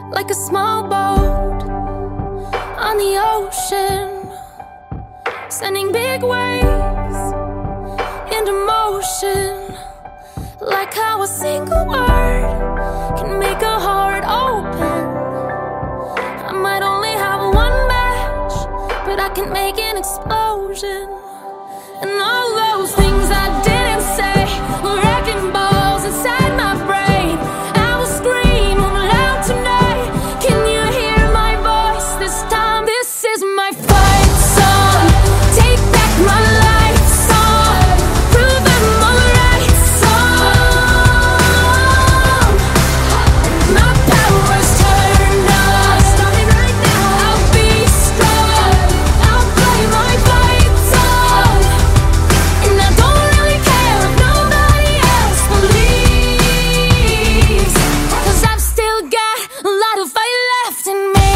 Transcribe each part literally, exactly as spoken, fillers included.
like a small boat on the ocean, sending big waves into motion, like how a single word can make a heart open. I might only have one match, but I can make an explosion. And all those things I didn't say were wrecking balls inside my brain. I will scream loud tonight. Can you hear my voice this time? This is my fight song. Take back my life song. Prove I'm alright song. My power's turned on. Starting right now. I'll be strong. I'll play my fight song. And I don't really care if nobody else believes, 'cause I've still got a lot of fight left in me.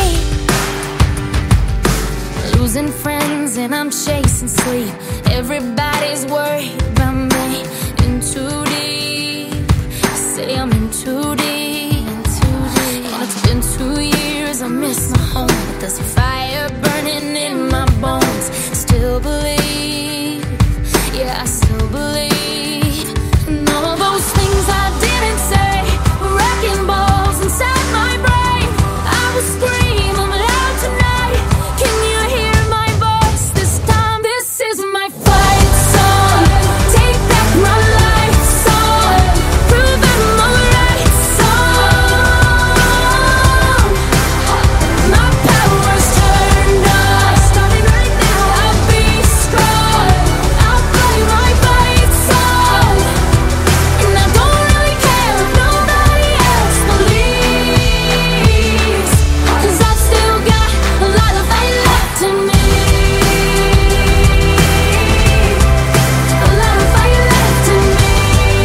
Losing friends and I'm chasing sleep. Everybody's worried about me. In too deep. Say I'm in too deep. And it's been two years, I miss my home, but there's a fire burning in my bones. Still believe, yeah, I still believe. And all those things I didn't say were wrecking balls inside my brain. I will scream loud tonight. Can you hear my voice this time? This is my fight song. Take back my life song. Prove I'm alright song. My power's turned on. Starting right now. I'll be strong. I'll play my fight song. And I don't really care if nobody else believes, 'cause I've still got a lot of fight left in me. A lot of fight left in me.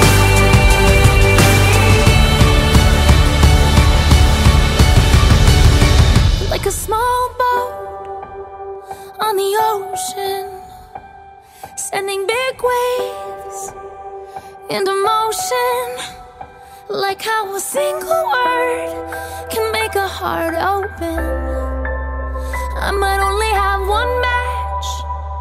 Like a small boat on the ocean, sending big waves into motion, like how a single word can make a heart open. I might only have one match,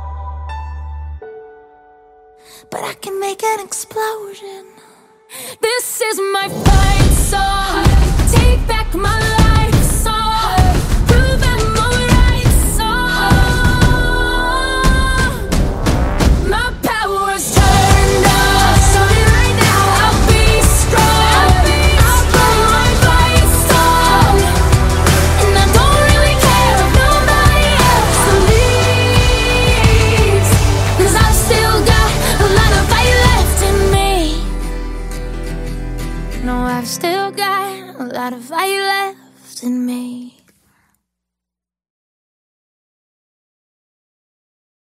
but I can make an explosion. This is my fight song. Take back my life song. Prove I'm alright song. My power's turned on. Starting right now. I'll be strong. I'll play my fight song. And I don't really care if nobody else believes, 'cause I've still got a lot of fight left in me. No, I've still got a lot of fight left in me.